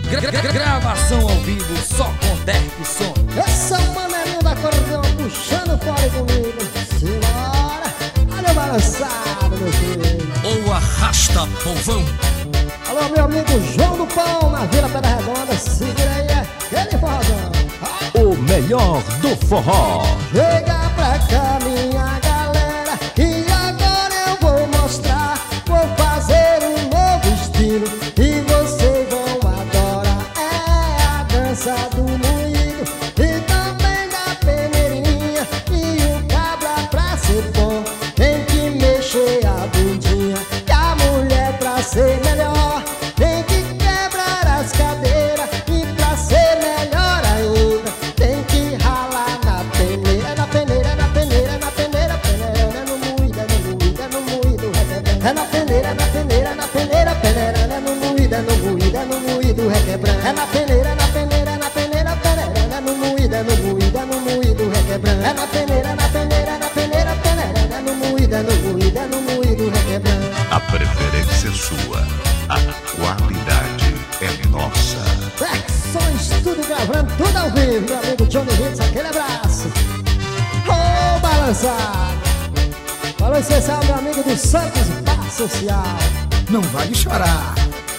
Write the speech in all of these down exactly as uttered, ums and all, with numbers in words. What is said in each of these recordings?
Gra gra gravação ao vivo, só com Derp Som. Esse é o manelinho da acordeão puxando fora comigo. Simbora, olha o balançado, meu filho. Ou arrasta, povão. Alô, meu amigo João do Pão, na Vila Pedra Redonda. Segura aí, aquele forrozão. O melhor do forró. Chega pra cá, minha galera, que agora eu vou mostrar. Vou fazer um novo estilo e vocês vão adorar. É a dança do moído e também da peneirinha. E o cabra pra ser bom tem que mexer a bundinha. E a mulher pra ser melhor tem que quebrar as cadeiras. E pra ser melhor ainda tem que ralar na peneira. Na peneira, na peneira, na peneira, peneira. No moído, no moído, no moído. É na peneira, na peneira, na peneira, peneira. No moído, no moído, no moído. Requebrando. É na peneira, na peneira, na peneira, peneira. No moído, no moído, no moído. Requebrando. É na peneira, na peneira, na peneira, peneira. No moído, no moído, no moído. Requebrando. A preferência é sua, a qualidade é nossa. Flexões, tudo gravando, tudo ao vivo. Meu amigo Johnny Hits, aquele abraço. Ô, balançado. Falou especial, meu amigo do Santos Bar Social. Não vale chorar.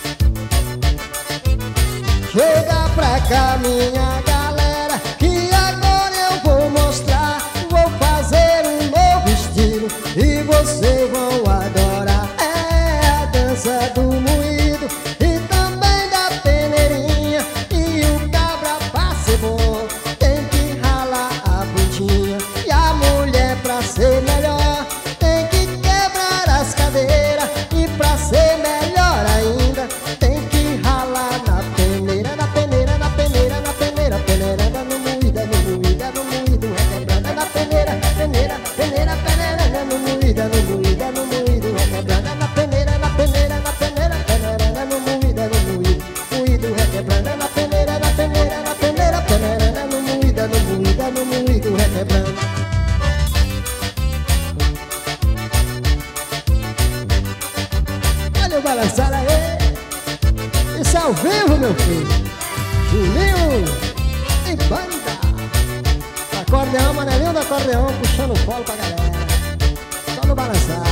Chega pra cá, minha galera, que agora eu vou mostrar. Vou fazer um novo estilo e vocês vão adorar. É a dança do moído e também da peneirinha. E o cabra pra ser bom tem que ralar a bundinha. E a mulher pra ser melhor tem que quebrar as cadeiras. E pra ser melhor ainda tem que ralar na peneira. Na peneira, na peneira, na peneira, peneirada no moída, no moída, no moído, requebrada na peneira, peneira, peneira, peneira, no moída, no moída, no moído, requebrada na peneira, na peneira, na peneira, peneira, no moída, no moído, moído, requebrada na peneira, na peneira, na peneira, peneira, no moída, no moída, no moído, requebrada. Olha o balançar aí. Isso é ao vivo, meu filho. Julinho em banda. Acordeão, manelinho do acordeão, puxando o colo pra galera. Só no balançar.